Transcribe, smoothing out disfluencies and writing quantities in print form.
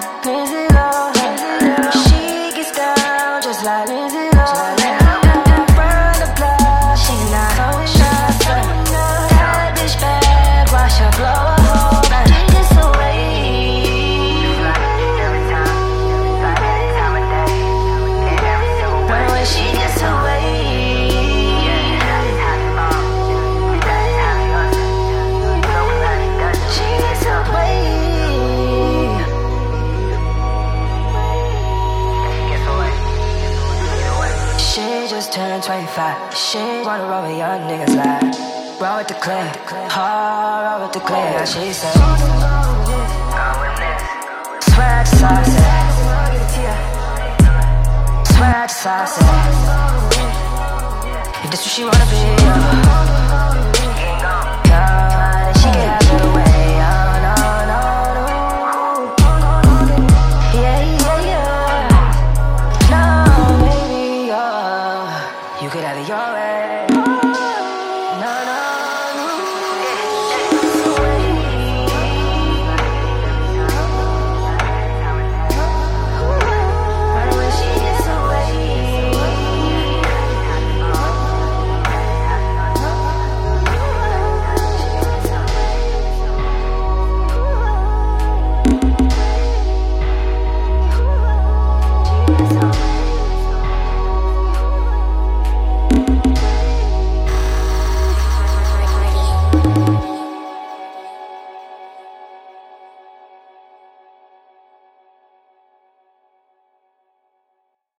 Lindsay Lohan. She gets down just like Lindsay Lohan. Run the block, she not always shy. That bitch bad, watch her blow a hole back. She just a wave. Run away, she just a wave. She gets away. She just turned 25. She wanna roll with young niggas like roll with the clip, hard roll with the clip. She said swag saucy, swag saucy. If this what she wanna be,